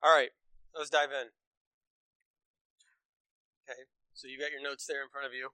All right, let's dive in. Okay, so you got your notes there in front of you.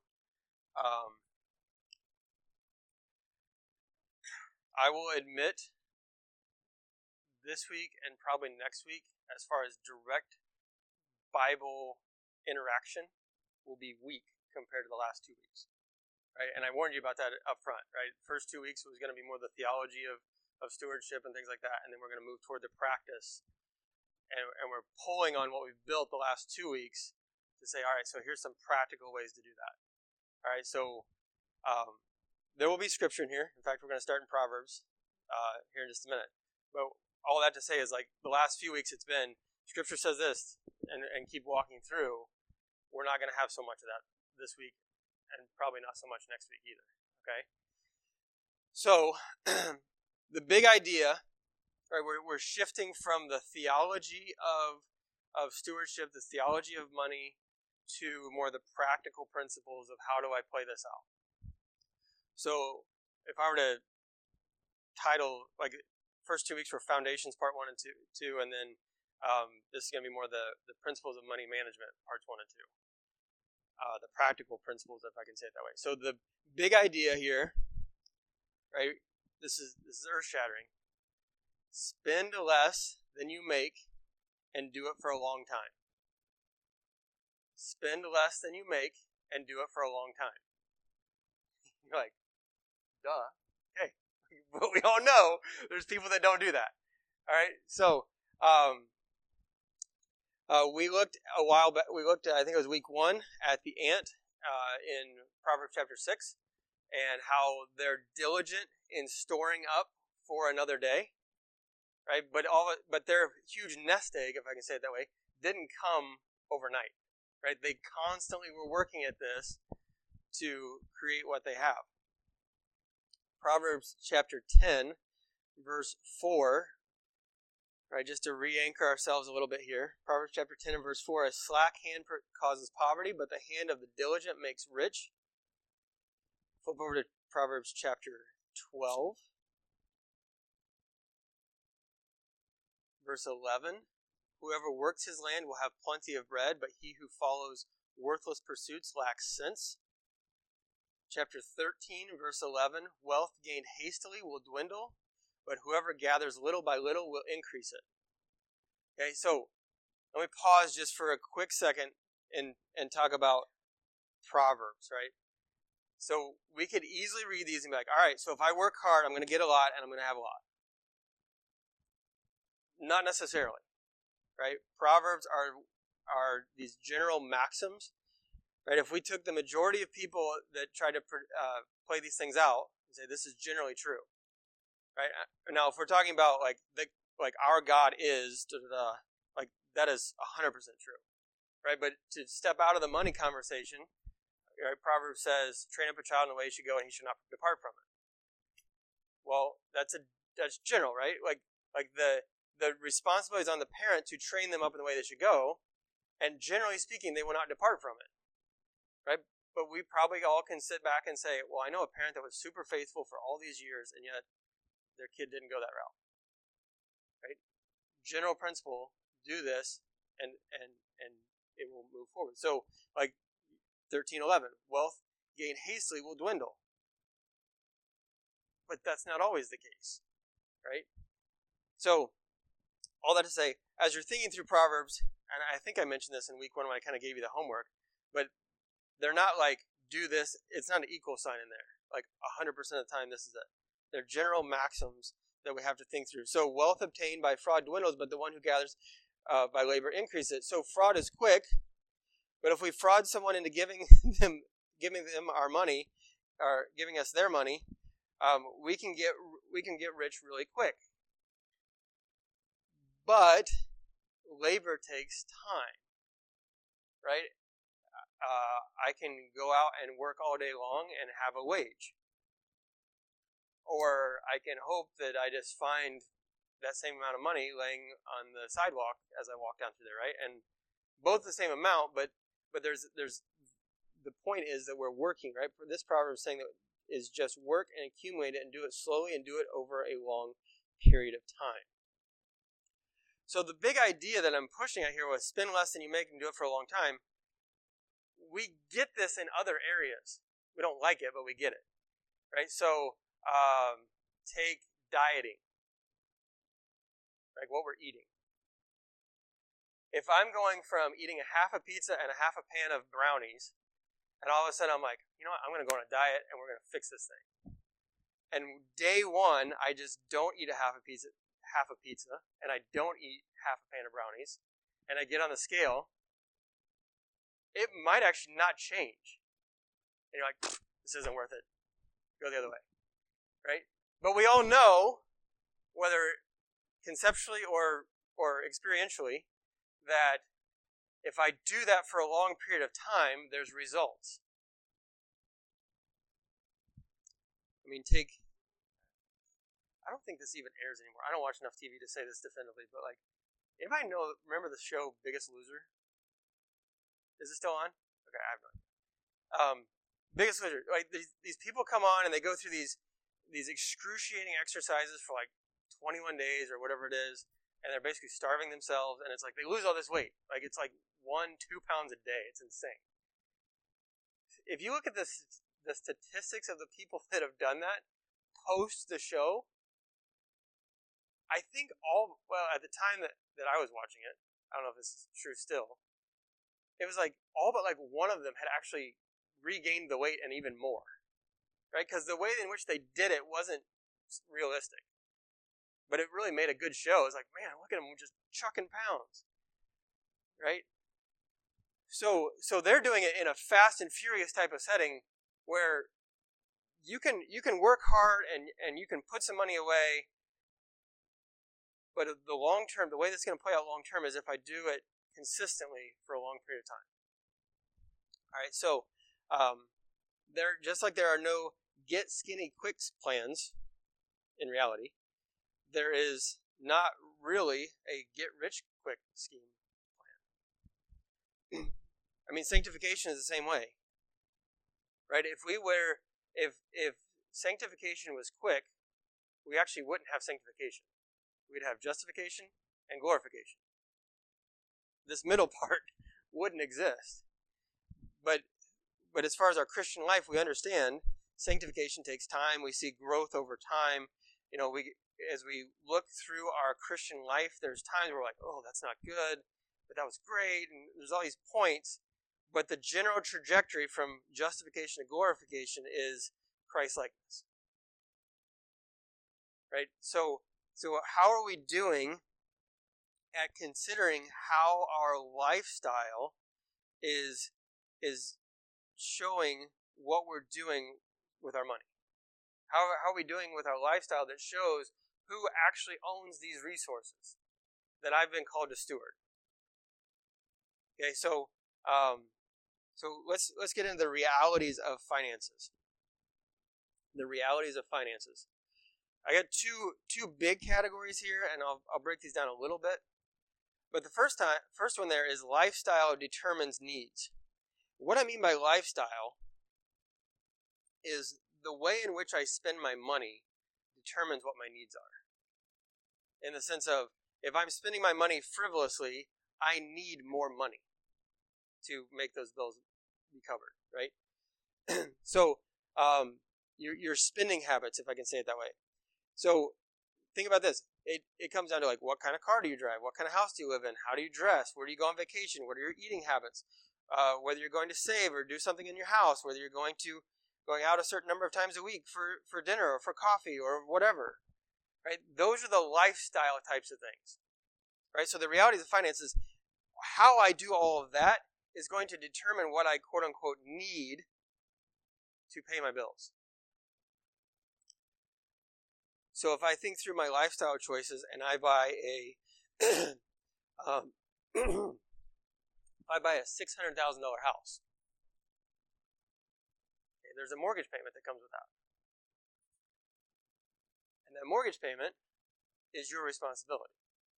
I will admit this week and probably next week, as far as direct Bible interaction, will be weak compared to the last 2 weeks. Right, and I warned you about that up front. Right, first 2 weeks was going to be more the theology of stewardship and things like that, and then we're going to move toward the practice. And we're pulling on what we've built the last 2 weeks to say, all right, so here's some practical ways to do that. All right, so there will be scripture in here. In fact, we're going to start in Proverbs here in just a minute. But all that to say is, like, the last few weeks it's been, scripture says this, and keep walking through. We're not going to have so much of that this week, and probably not so much next week either. Okay? So, the big idea, right, we're shifting from the theology of stewardship, the theology of money, to more the practical principles of how do I play this out. So if I were to title, like, first 2 weeks were Foundations Part 1 and 2, and then this is going to be more the Principles of Money Management Parts 1 and 2. The practical principles, if I can say it that way. So the big idea here, right, this is earth-shattering. Spend less than you make and do it for a long time. Spend less than you make and do it for a long time. You're like, duh. Okay. But we all know there's people that don't do that. All right. So we looked a while back. We looked at, I think it was week 1, at the ant in Proverbs chapter 6, and how they're diligent in storing up for another day. Right. But their huge nest egg, if I can say it that way, didn't come overnight. Right. They constantly were working at this to create what they have. Proverbs chapter 10, verse 4, right, just to re-anchor ourselves a little bit here. Proverbs chapter 10 and verse 4, a slack hand causes poverty, but the hand of the diligent makes rich. Flip over to Proverbs chapter 12, verse 11. Whoever works his land will have plenty of bread, but he who follows worthless pursuits lacks sense. Chapter 13, verse 11, wealth gained hastily will dwindle, but whoever gathers little by little will increase it. Okay, so let me pause just for a quick second and talk about Proverbs, right? So we could easily read these and be like, all right, so if I work hard, I'm going to get a lot and I'm going to have a lot. Not necessarily, right? Proverbs are these general maxims. Right, if we took the majority of people that try to play these things out and say this is generally true, right? Now, if we're talking about like our God is, like, that is 100% true, right? But to step out of the money conversation, right, Proverbs says, "Train up a child in the way he should go, and he should not depart from it." Well, that's general, right? Like the responsibility is on the parent to train them up in the way they should go, and generally speaking, they will not depart from it. Right? But we probably all can sit back and say, well, I know a parent that was super faithful for all these years, and yet their kid didn't go that route. Right? General principle, do this, and it will move forward. So, like 13:11, wealth gained hastily will dwindle. But that's not always the case. Right? So, all that to say, as you're thinking through Proverbs, and I think I mentioned this in week 1 when I kind of gave you the homework, but they're not like, do this. It's not an equal sign in there. Like 100% of the time, this is it. They're general maxims that we have to think through. So wealth obtained by fraud dwindles, but the one who gathers by labor increases. So fraud is quick, but if we fraud someone into giving them our money, or giving us their money, we can get rich really quick. But labor takes time, right? I can go out and work all day long and have a wage. Or I can hope that I just find that same amount of money laying on the sidewalk as I walk down through there, right? And both the same amount, but there's the point is that we're working, right? This proverb is saying that is just work and accumulate it and do it slowly and do it over a long period of time. So the big idea that I'm pushing out here was spend less than you make and do it for a long time. We get this in other areas. We don't like it, but we get it, right? So take dieting, like what we're eating. If I'm going from eating a half a pizza and a half a pan of brownies, and all of a sudden I'm like, you know what, I'm going to go on a diet and we're going to fix this thing. And day one, I just don't eat a half a pizza, and I don't eat half a pan of brownies, and I get on the scale, it might actually not change. And you're like, this isn't worth it. Go the other way, right? But we all know, whether conceptually or experientially, that if I do that for a long period of time, there's results. I mean, I don't think this even airs anymore. I don't watch enough TV to say this definitively, but like, anybody remember the show Biggest Loser? Is it still on? Okay, I have no idea. Biggest Loser. Like, these people come on and they go through these excruciating exercises for like 21 days or whatever it is, and they're basically starving themselves, and it's like they lose all this weight. Like, it's like 1-2 pounds a day. It's insane. If you look at the statistics of the people that have done that post the show, I think at the time that I was watching it, I don't know if this is true still, it was like all but like one of them had actually regained the weight and even more, right? Because the way in which they did it wasn't realistic, but it really made a good show. It's like, man, look at them just chucking pounds, right? So they're doing it in a fast and furious type of setting where you can work hard and you can put some money away. But the long term, the way this is going to play out long term is if I do it consistently for a long period of time. All right, so just like there are no get skinny quick plans in reality, there is not really a get rich quick scheme plan. I mean, sanctification is the same way, right? If sanctification was quick, we actually wouldn't have sanctification. We'd have justification and glorification. This middle part wouldn't exist. But as far as our Christian life, we understand sanctification takes time. We see growth over time. You know, as we look through our Christian life, there's times where we're like, oh, that's not good, but that was great, and there's all these points. But the general trajectory from justification to glorification is Christ-likeness. Right? So how are we doing at considering how our lifestyle is showing what we're doing with our money? How are we doing with our lifestyle that shows who actually owns these resources that I've been called to steward? Okay, so let's get into the realities of finances. The realities of finances. I got two big categories here, and I'll break these down a little bit. But the first one there is lifestyle determines needs. What I mean by lifestyle is the way in which I spend my money determines what my needs are. In the sense of, if I'm spending my money frivolously, I need more money to make those bills be covered, right? So, your spending habits, if I can say it that way. So think about this. It comes down to like, what kind of car do you drive? What kind of house do you live in? How do you dress? Where do you go on vacation? What are your eating habits? Whether you're going to save or do something in your house, whether you're going out a certain number of times a week for dinner or for coffee or whatever, right? Those are the lifestyle types of things, right? So the realities of finance is how I do all of that is going to determine what I quote unquote need to pay my bills. So if I think through my lifestyle choices and I buy if I buy a $600,000 house, okay, there's a mortgage payment that comes with that. And that mortgage payment is your responsibility.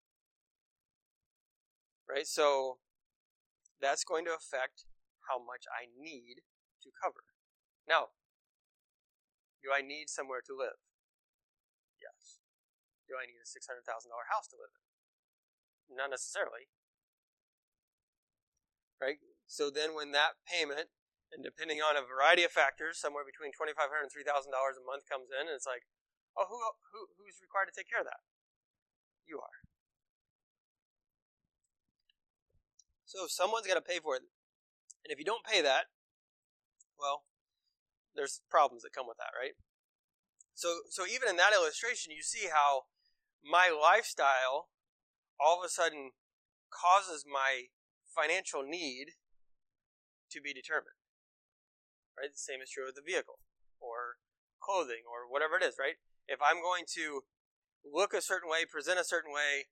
Right? So that's going to affect how much I need to cover. Now, do I need somewhere to live? Yes. Do I need a $600,000 house to live in? Not necessarily. Right? So then when that payment, and depending on a variety of factors, somewhere between $2,500 and $3,000 a month comes in, and it's like, oh, who's required to take care of that? You are. So someone's got to pay for it. And if you don't pay that, well, there's problems that come with that, right? So even in that illustration, you see how my lifestyle all of a sudden causes my financial need to be determined. Right? The same is true with the vehicle or clothing or whatever it is, right? If I'm going to look a certain way, present a certain way,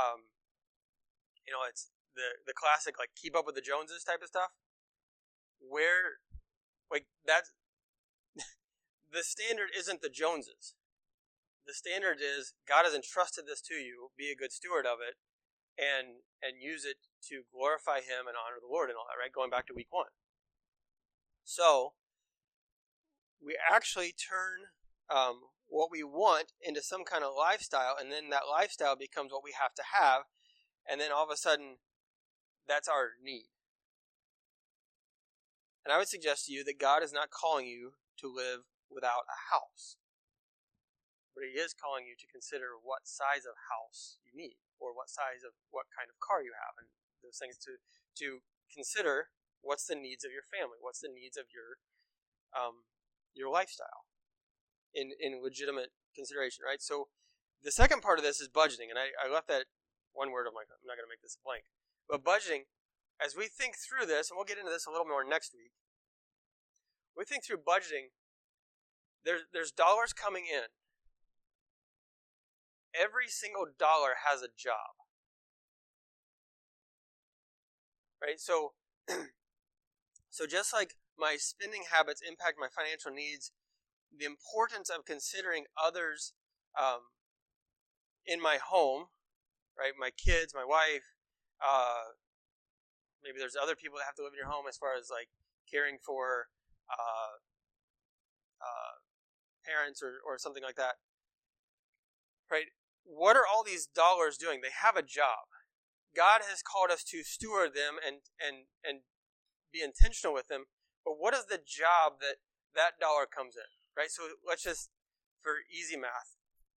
it's the classic, like, keep up with the Joneses type of stuff. Where, like, that's, the standard isn't the Joneses. The standard is God has entrusted this to you, be a good steward of it, and use it to glorify Him and honor the Lord and all that, right? Going back to week 1. So, we actually turn what we want into some kind of lifestyle, and then that lifestyle becomes what we have to have, and then all of a sudden, that's our need. And I would suggest to you that God is not calling you to live without a house, but He is calling you to consider what size of house you need, or what kind of car you have, and those things to consider. What's the needs of your family? What's the needs of your lifestyle in legitimate consideration, right? So the second part of this is budgeting, and I left that one word. I'm not going to make this a blank. But budgeting, as we think through this, and we'll get into this a little more next week, we think through budgeting, there's dollars coming in. Every single dollar has a job. Right? So just like my spending habits impact my financial needs, the importance of considering others in my home, right? My kids, my wife, maybe there's other people that have to live in your home as far as like caring for parents or something like that, right? What are all these dollars doing? They have a job. God has called us to steward them and be intentional with them. But what is the job that dollar comes in, right? So let's just, for easy math,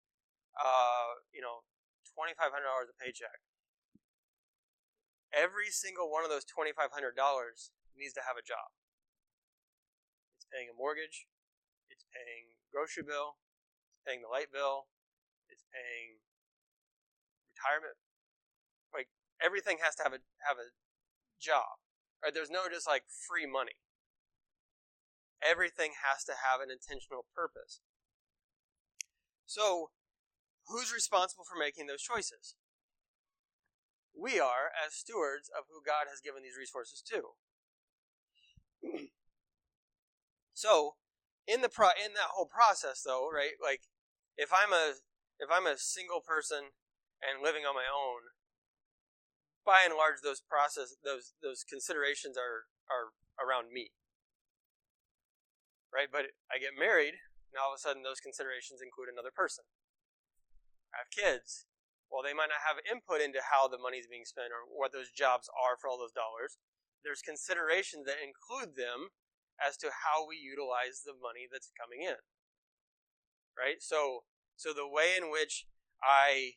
$2,500 a paycheck. Every single one of those $2,500 needs to have a job. It's paying a mortgage. It's paying grocery bill. It's paying the light bill. It's paying retirement. Like, everything has to have a job. Right? There's no just like free money. Everything has to have an intentional purpose. So, who's responsible for making those choices? We are, as stewards of who God has given these resources to. So, in that whole process, though, right? Like, if I'm a single person and living on my own, by and large, those considerations are around me, right? But I get married, and all of a sudden, those considerations include another person. I have kids. Well, they might not have input into how the money is being spent or what those jobs are for all those dollars. There's considerations that include them as to how we utilize the money that's coming in, right? So the way in which I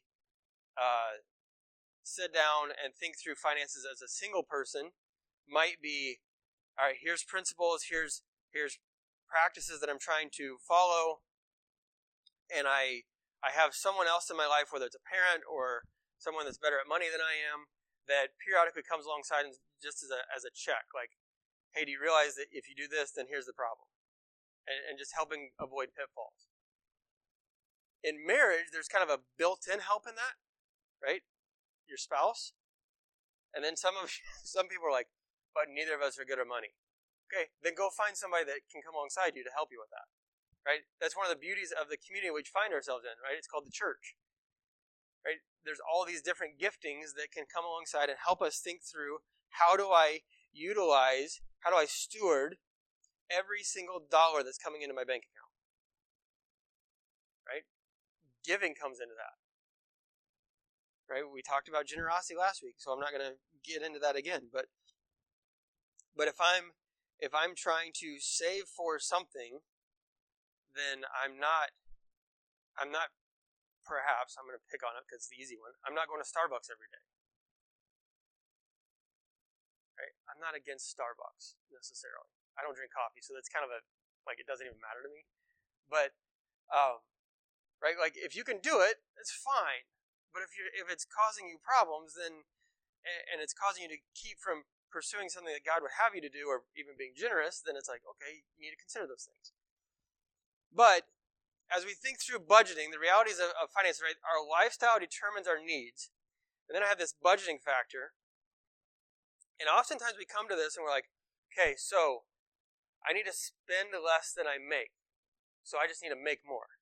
sit down and think through finances as a single person might be, all right, here's principles, here's practices that I'm trying to follow, and I have someone else in my life, whether it's a parent or someone that's better at money than I am, that periodically comes alongside and just as a check, like, hey, do you realize that if you do this, then here's the problem? And just helping avoid pitfalls. In marriage, there's kind of a built-in help in that, right? Your spouse. And then some people are like, but neither of us are good at money. Okay, then go find somebody that can come alongside you to help you with that. Right? That's one of the beauties of the community we find ourselves in, right? It's called the church. Right? There's all these different giftings that can come alongside and help us think through, how do I steward every single dollar that's coming into my bank account? Right? Giving comes into that. right? We talked about generosity last week, so I'm not going to get into that again. But if I'm trying to save for something, then I'm not. Perhaps I'm going to pick on it because it's the easy one. I'm not going to Starbucks every day. Right? I'm not against Starbucks necessarily. I don't drink coffee, so that's kind of it doesn't even matter to me. But right, like if you can do it, it's fine. But if it's causing you problems, then and it's causing you to keep from pursuing something that God would have you to do, or even being generous, then it's like, okay, you need to consider those things. But as we think through budgeting, the realities of finance, right? Our lifestyle determines our needs. And then I have this budgeting factor. And oftentimes we come to this and we're like, okay, so I need to spend less than I make. So I just need to make more.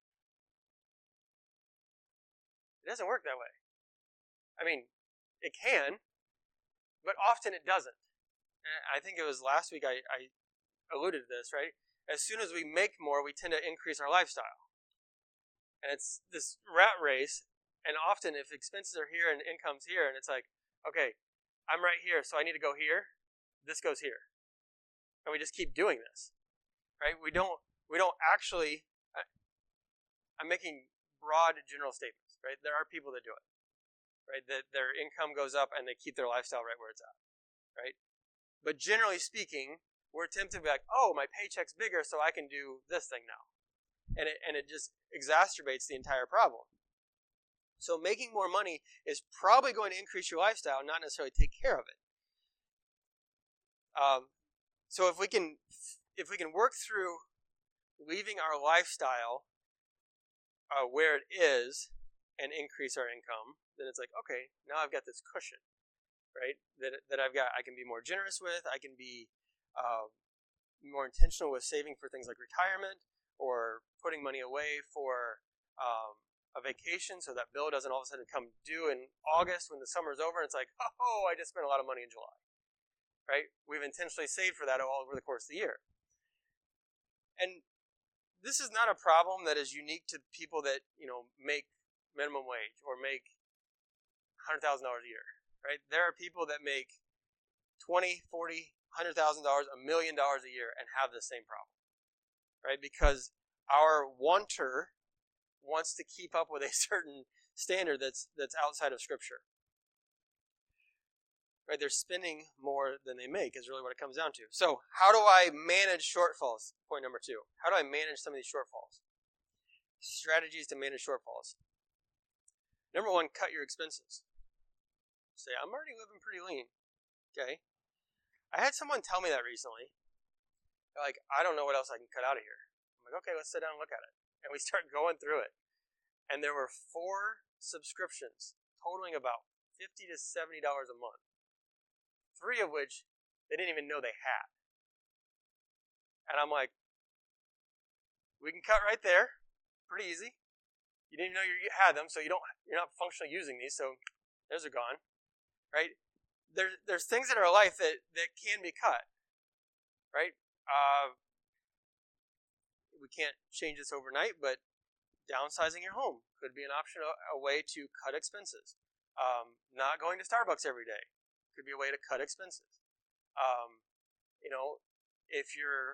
It doesn't work that way. I mean, it can, but often it doesn't. And I think it was last week I alluded to this, right? As soon as we make more, we tend to increase our lifestyle. And it's this rat race, and often if expenses are here and income's here, and it's like, okay, I'm right here, so I need to go here, this goes here. And we just keep doing this, right? We don't actually, I'm making broad general statements, right? There are people that do it, right? That their income goes up and they keep their lifestyle right where it's at, right? But generally speaking, we're tempted to be like, oh, my paycheck's bigger, so I can do this thing now. And it just exacerbates the entire problem. So making more money is probably going to increase your lifestyle, not necessarily take care of it. So if we can work through leaving our lifestyle where it is and increase our income, then it's like, okay, now I've got this cushion, right? That I've got. I can be more generous with. I can be more intentional with saving for things like retirement, or putting money away for a vacation so that bill doesn't all of a sudden come due in August when the summer's over and it's like, oh, I just spent a lot of money in July. Right? We've intentionally saved for that all over the course of the year. And this is not a problem that is unique to people that, make minimum wage or make $100,000 a year. Right? There are people that make $20,000, $40,000, $100,000, $1 million a year and have the same problem. Right? Because our wanter wants to keep up with a certain standard that's outside of Scripture. Right? They're spending more than they make is really what it comes down to. So how do I manage shortfalls? Point number 2. How do I manage some of these shortfalls? Strategies to manage shortfalls. Number 1, cut your expenses. Say, I'm already living pretty lean. Okay. I had someone tell me that recently. They're like, I don't know what else I can cut out of here. I'm like, okay, let's sit down and look at it. And we start going through it. And there were 4 subscriptions totaling about $50 to $70 a month. 3 of which they didn't even know they had. And I'm like, we can cut right there. Pretty easy. You didn't even know you had them, so you're not functionally using these, so those are gone. Right? There's things in our life that can be cut. Right? We can't change this overnight, but downsizing your home could be an option, a way to cut expenses. Not going to Starbucks every day could be a way to cut expenses. If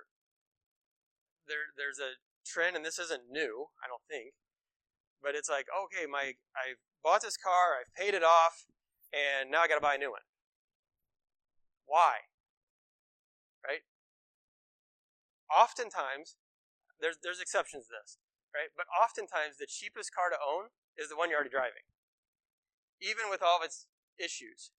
there's a trend, and this isn't new, I don't think, but it's like, okay, I bought this car, I've paid it off, and now I got to buy a new one. Why? Right? Oftentimes, there's exceptions to this, right? But oftentimes, the cheapest car to own is the one you're already driving, even with all of its issues,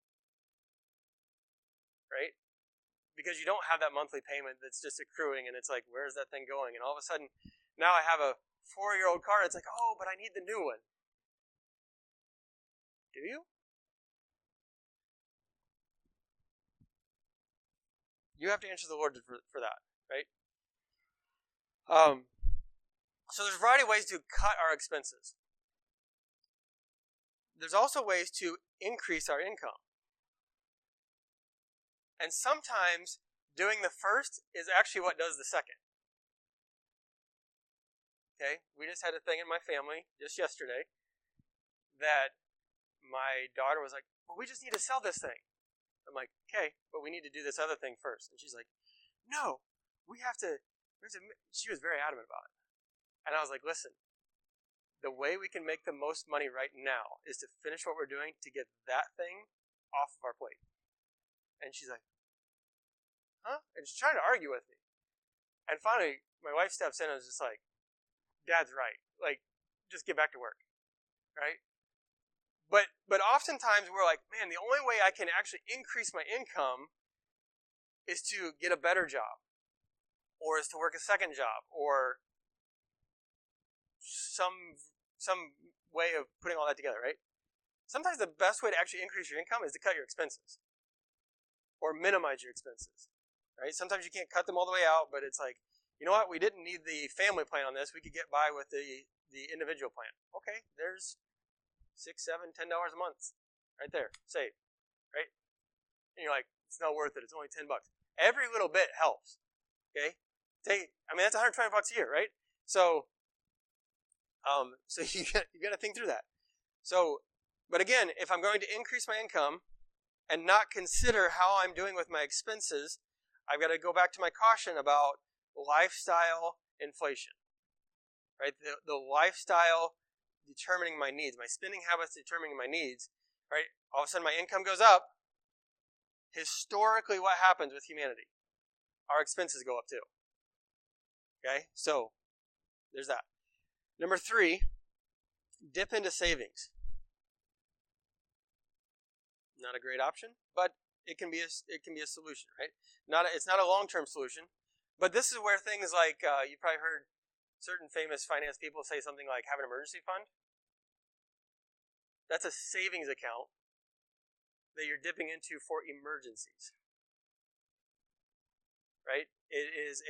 right? Because you don't have that monthly payment that's just accruing, and it's like, where's that thing going? And all of a sudden, now I have a 4-year-old car. It's like, oh, but I need the new one. Do you? You have to answer the Lord for that, right? So there's a variety of ways to cut our expenses. There's also ways to increase our income. And sometimes doing the first is actually what does the second. Okay? We just had a thing in my family just yesterday that my daughter was like, well, we just need to sell this thing. I'm like, okay, but we need to do this other thing first. And she's like, no, we have to. She was very adamant about it. And I was like, listen, the way we can make the most money right now is to finish what we're doing to get that thing off of our plate. And she's like, huh? And she's trying to argue with me. And finally, my wife steps in and was just like, Dad's right. Like, just get back to work, right? But oftentimes we're like, man, the only way I can actually increase my income is to get a better job, or is to work a second job, or some way of putting all that together, right? Sometimes the best way to actually increase your income is to cut your expenses, or minimize your expenses, right? Sometimes you can't cut them all the way out, but it's like, you know what? We didn't need the family plan on this. We could get by with the individual plan. Okay, there's $6, $7, $10 a month right there, save, right? And you're like, it's not worth it. It's only $10. Every little bit helps. Okay, that's $120 a year, right? So, so you got to think through that. So, but again, if I'm going to increase my income and not consider how I'm doing with my expenses, I've got to go back to my caution about lifestyle inflation, right? The lifestyle determining my needs, my spending habits determining my needs, right? All of a sudden my income goes up. Historically, what happens with humanity? Our expenses go up too. Okay, so there's that. Number 3, dip into savings. Not a great option, but it can be a solution, right? It's not a long-term solution, but this is where things like you probably heard certain famous finance people say something like have an emergency fund. That's a savings account that you're dipping into for emergencies, right? It is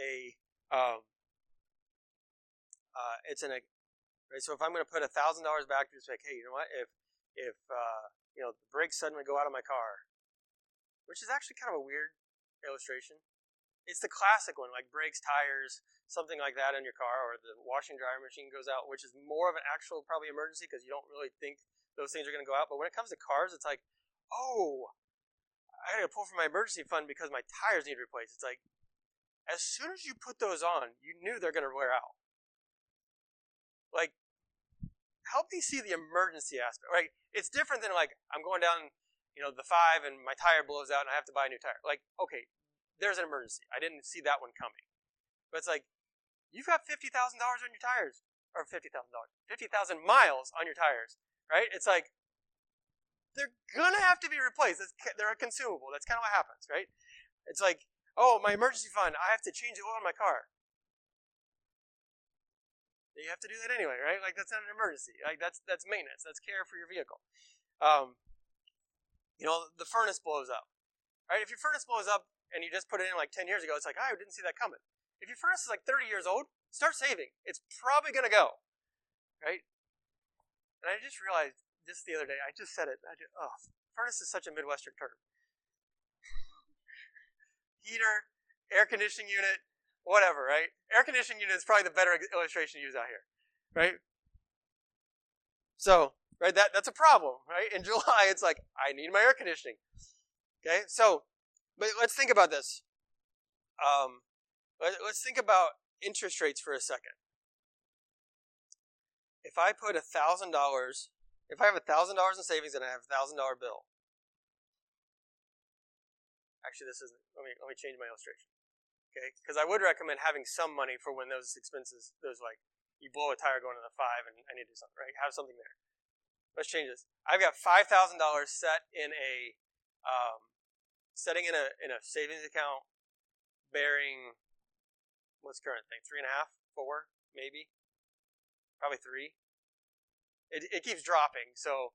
right? So if I'm going to put $1,000 back, just like, hey, you know what? If the brakes suddenly go out of my car, which is actually kind of a weird illustration. It's the classic one, like brakes, tires, something like that in your car, or the washing dryer machine goes out, which is more of an actual probably emergency because you don't really think those things are going to go out. But when it comes to cars, it's like, oh, I got to pull from my emergency fund because my tires need replaced. It's like, as soon as you put those on, you knew they're going to wear out. Like, help me see the emergency aspect, right? It's different than like, I'm going down, the 5 and my tire blows out and I have to buy a new tire. Like, okay, there's an emergency. I didn't see that one coming. But it's like, you've got $50,000 on your tires, or $50,000, 50,000 miles on your tires, right? It's like, they're gonna have to be replaced. They're a consumable. That's kind of what happens, right? It's like, oh, my emergency fund, I have to change the oil in my car. You have to do that anyway, right? Like, that's not an emergency. Like, that's maintenance. That's care for your vehicle. The furnace blows up, right? If your furnace blows up and you just put it in like 10 years ago, it's like, I didn't see that coming. If your furnace is like 30 years old, start saving. It's probably going to go, right? And I just realized just the other day, I just said it. Furnace is such a Midwestern term. Heater, air conditioning unit, whatever, right? Air conditioning unit is probably the better illustration to use out here, right? So, right, that's a problem, right? In July, it's like, I need my air conditioning. Okay, so, but let's think about this. Let's think about interest rates for a second. If I put $1,000, if I have $1,000 in savings and I have a $1,000 bill, actually, this isn't. Let me change my illustration. Okay, because I would recommend having some money for when those expenses, like you blow a tire going to the 5 and I need to do something, right? Have something there. Let's change this. I've got $5,000 set in a savings account, bearing what's current thing, 3.5, 4, maybe, probably 3. It keeps dropping, so.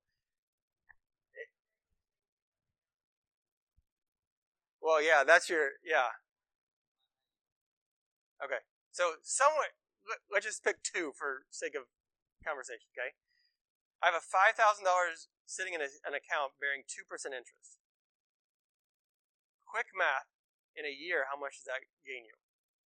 Well, yeah, that's yeah. Okay, so let's just pick 2 for sake of conversation, okay? I have a $5,000 sitting in an account bearing 2% interest. Quick math, in a year, how much does that gain you?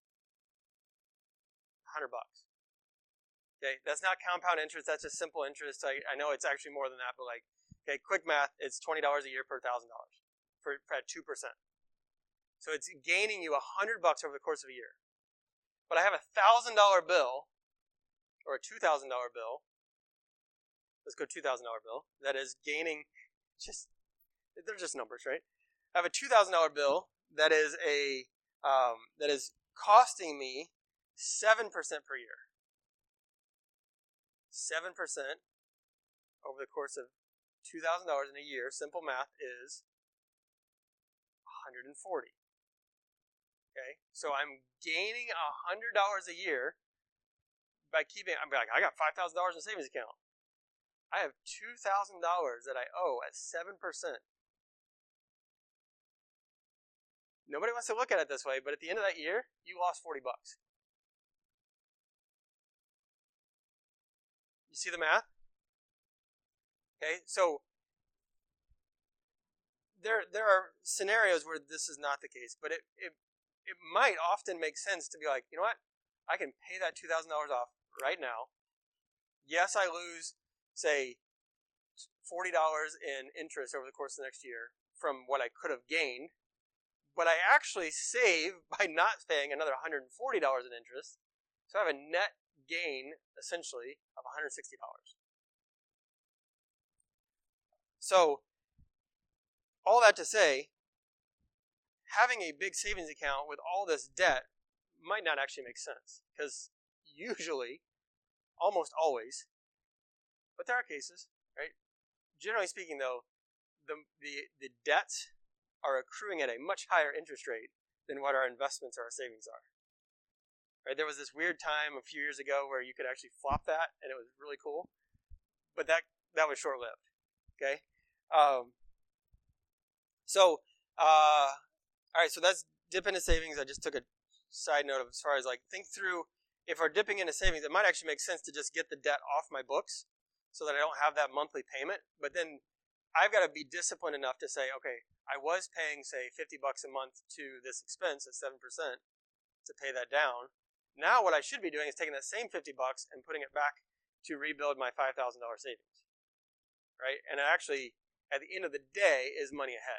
$100. Okay, that's not compound interest, that's just simple interest. I know it's actually more than that, but like, Okay, quick math, it's $20 a year per $1,000 for at 2%. So it's gaining you $100 over the course of a year. But I have a $1,000 bill or a $2,000 bill. Let's go $2,000 bill. That is gaining they're just numbers, right? I have a $2,000 bill that is costing me 7% per year. 7% over the course of $2,000 in a year, simple math, is $140. Okay, so I'm gaining $100 a year by keeping. I'm like, I got $5,000 in a savings account. I have $2,000 that I owe at 7%. Nobody wants to look at it this way, but at the end of that year, you lost $40. You see the math? Okay, so there are scenarios where this is not the case, but it might often make sense to be like, you know what? I can pay that $2,000 off right now. Yes, I lose, say, $40 in interest over the course of the next year from what I could have gained, but I actually save by not paying another $140 in interest, so I have a net gain, essentially, of $160. So, all that to say, having a big savings account with all this debt might not actually make sense, because usually, almost always, but there are cases, right? Generally speaking, though, the debts are accruing at a much higher interest rate than what our investments or our savings are. Right? There was this weird time a few years ago where you could actually flop that, and it was really cool, but that was short-lived. Okay, all right. So that's dip into savings. I just took a side note of as far as like think through if we're dipping into savings, it might actually make sense to just get the debt off my books so that I don't have that monthly payment. But then I've got to be disciplined enough to say, okay, I was paying, say, $50 a month to this expense at 7% to pay that down. Now what I should be doing is taking that same $50 and putting it back to rebuild my $5,000 savings, right? And actually, at the end of the day, is money ahead.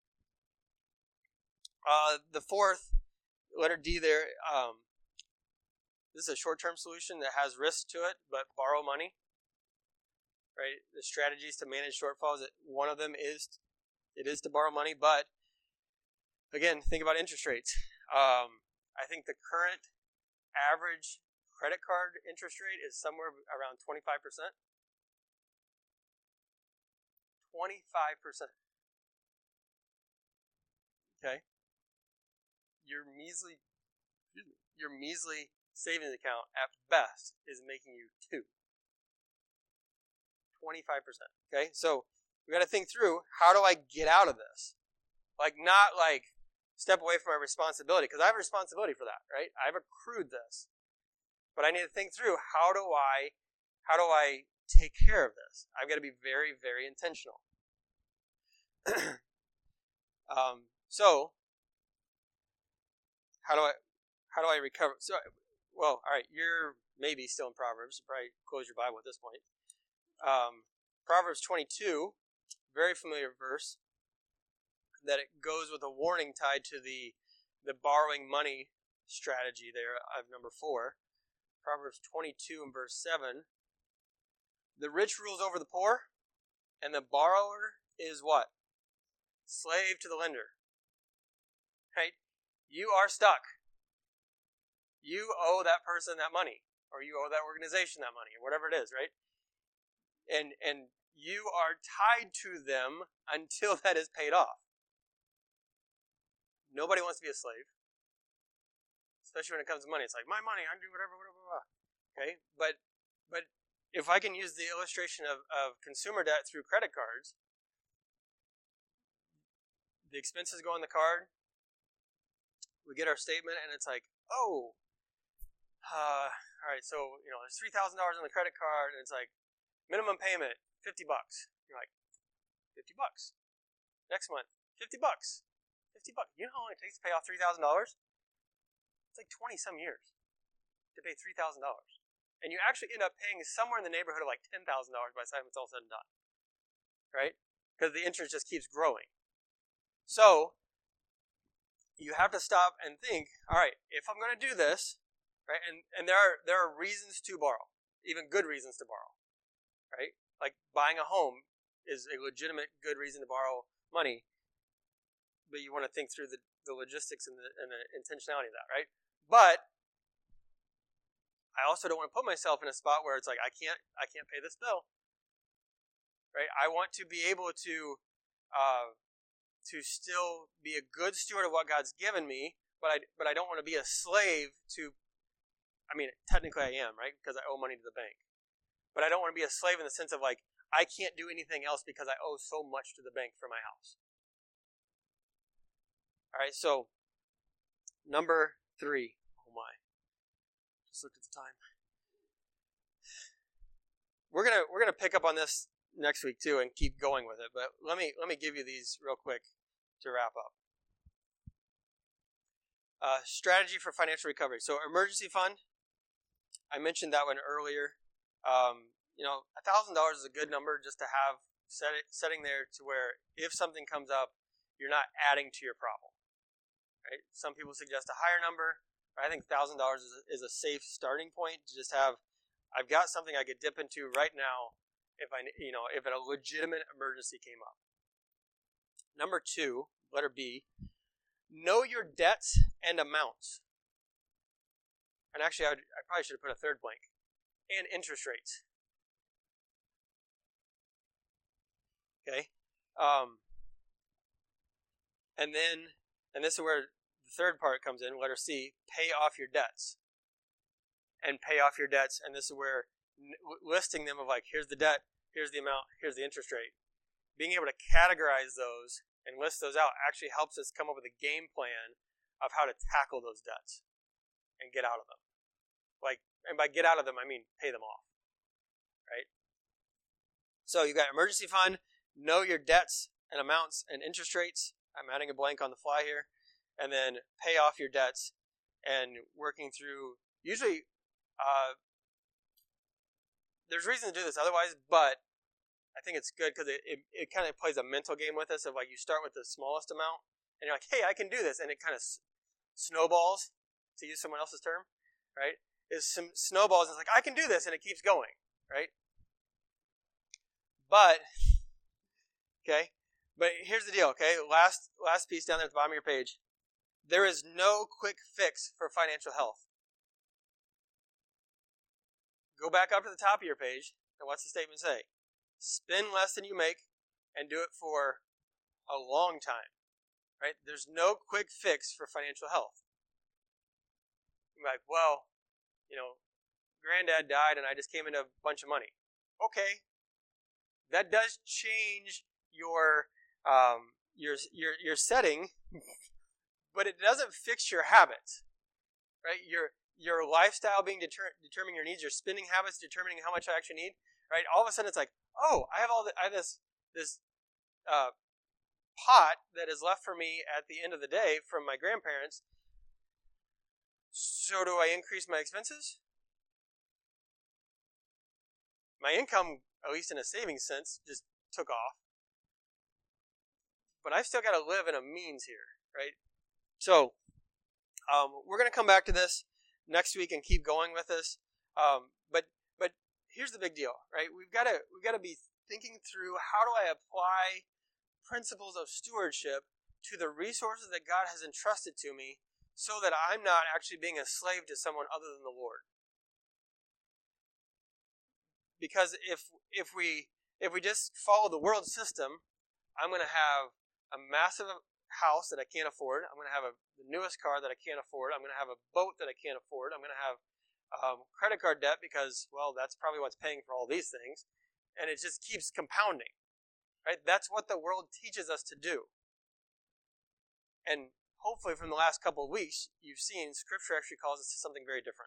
The fourth, letter D there, this is a short-term solution that has risk to it, but borrow money. Right? The strategies to manage shortfalls, one of them is to borrow money, but again, think about interest rates. I think the current average credit card interest rate is somewhere around 25%. 25%. Okay? Your measly savings account at best is making you 2. 25%. Okay? So we got to think through, how do I get out of this? Like, not like step away from my responsibility, because I have a responsibility for that, right? I've accrued this. But I need to think through, how do I take care of this? I've got to be very, very intentional. So how do I recover? So, well, all right, you're maybe still in Proverbs. You probably close your Bible at this point. Proverbs 22, very familiar verse, that it goes with a warning tied to the borrowing money strategy there of number 4. Proverbs 22 and verse 7. The rich rules over the poor, and the borrower is what? Slave to the lender. Right? You are stuck. You owe that person that money, or you owe that organization that money, or whatever it is, right? And you are tied to them until that is paid off. Nobody wants to be a slave, especially when it comes to money. It's like, my money, I can do whatever. Okay, but if I can use the illustration of consumer debt through credit cards, the expenses go on the card, we get our statement, and it's like, all right, so there's $3,000 on the credit card, and it's like minimum payment $50. You're like, $50. Next month, $50. $50. You know how long it takes to pay off $3,000? It's like 20 some years to pay $3,000. And you actually end up paying somewhere in the neighborhood of like $10,000 by the time it's all said and done. right? Because the interest just keeps growing. So you have to stop and think, all right, if I'm going to do this, right, and there are reasons to borrow, even good reasons to borrow, right? Like buying a home is a legitimate good reason to borrow money, but you want to think through the logistics and the intentionality of that, right? But I also don't want to put myself in a spot where it's like I can't pay this bill, right? I want to be able to still be a good steward of what God's given me, but I don't want to be a slave to. I mean, technically I am, right? Because I owe money to the bank, but I don't want to be a slave in the sense of like I can't do anything else because I owe so much to the bank for my house. All right, so number 3. Oh my. Just looked at the time. We're gonna pick up on this next week too and keep going with it. But let me give you these real quick to wrap up. Strategy for financial recovery. So emergency fund. I mentioned that one earlier. $1,000 is a good number just to have setting there to where if something comes up, you're not adding to your problem. Right? Some people suggest a higher number. I think $1,000 is a safe starting point to just have. I've got something I could dip into right now if a legitimate emergency came up. Number 2, letter B, know your debts and amounts. And actually, I probably should have put a third blank. And interest rates. Okay. And this is where the third part comes in, letter C, pay off your debts. And pay off your debts, and this is where listing them of like, here's the debt, here's the amount, here's the interest rate. Being able to categorize those and list those out actually helps us come up with a game plan of how to tackle those debts and get out of them. And by get out of them, I mean pay them off, right? So you got emergency fund, know your debts and amounts and interest rates. I'm adding a blank on the fly here. And then pay off your debts and working through, usually there's reason to do this otherwise, but I think it's good because it kind of plays a mental game with us of like you start with the smallest amount and you're like, hey, I can do this. And it kind of snowballs, to use someone else's term, right? Is some snowballs and it's like, I can do this, and it keeps going, right? But here's the deal, okay? Last piece down there at the bottom of your page. There is no quick fix for financial health. Go back up to the top of your page, and what's the statement say? Spend less than you make, and do it for a long time, right? There's no quick fix for financial health. You're like, well, granddad died, and I just came into a bunch of money. Okay, that does change your setting, but it doesn't fix your habits, right? Your lifestyle being determining your needs, your spending habits determining how much I actually need, right? All of a sudden it's like, oh, I have this pot that is left for me at the end of the day from my grandparents. So do I increase my expenses? My income, at least in a savings sense, just took off. But I've still got to live in a means here, right? So we're going to come back to this next week and keep going with this. But here's the big deal, right? We've got to be thinking through, how do I apply principles of stewardship to the resources that God has entrusted to me, so that I'm not actually being a slave to someone other than the Lord. Because if we just follow the world system, I'm going to have a massive house that I can't afford. I'm going to have the newest car that I can't afford. I'm going to have a boat that I can't afford. I'm going to have credit card debt because, well, that's probably what's paying for all these things. And it just keeps compounding, right? That's what the world teaches us to do. And hopefully from the last couple of weeks, you've seen Scripture actually calls us to something very different.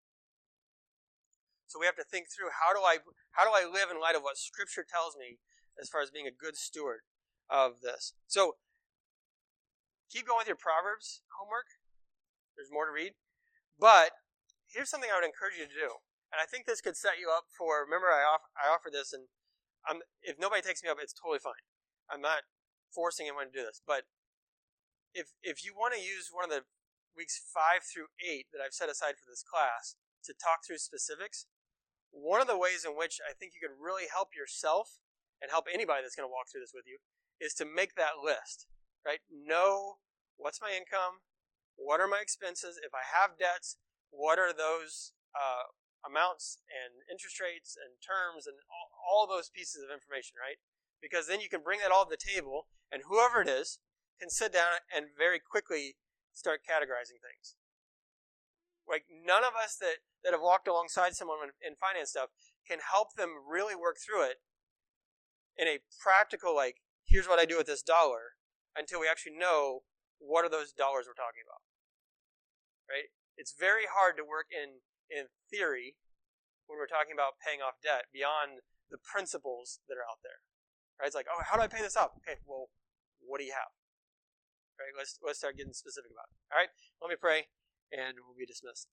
So we have to think through, how do I live in light of what Scripture tells me as far as being a good steward of this. So keep going with your Proverbs homework. There's more to read. But here's something I would encourage you to do. And I think this could set you up for, remember I offered this, and if nobody takes me up, it's totally fine. I'm not forcing anyone to do this. But if you want to use one of the weeks 5 through 8 that I've set aside for this class to talk through specifics, one of the ways in which I think you can really help yourself and help anybody that's going to walk through this with you is to make that list, right? Know what's my income, what are my expenses, if I have debts, what are those amounts and interest rates and terms and all those pieces of information, right? Because then you can bring that all to the table, and whoever it is can sit down and very quickly start categorizing things. Like, none of us that have walked alongside someone in finance stuff can help them really work through it in a practical, like, here's what I do with this dollar, until we actually know what are those dollars we're talking about, right? It's very hard to work in theory when we're talking about paying off debt beyond the principles that are out there, right? It's like, oh, how do I pay this off? Okay, well, what do you have? Right? Let's start getting specific about it. All right, let me pray, and we'll be dismissed.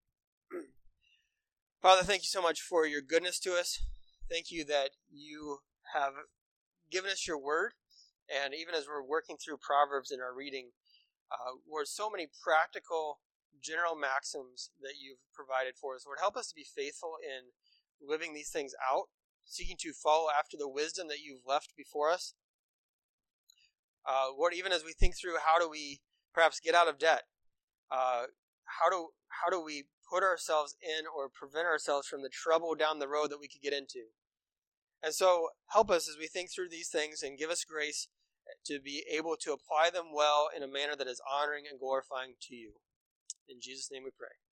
Father, thank you so much for your goodness to us. Thank you that you have given us your word, and even as we're working through Proverbs in our reading, were so many practical general maxims that you've provided for us. Lord, help us to be faithful in living these things out, seeking to follow after the wisdom that you've left before us. Lord, even as we think through how do we perhaps get out of debt, how do we put ourselves in or prevent ourselves from the trouble down the road that we could get into. And so help us as we think through these things, and give us grace to be able to apply them well in a manner that is honoring and glorifying to you. In Jesus' name we pray.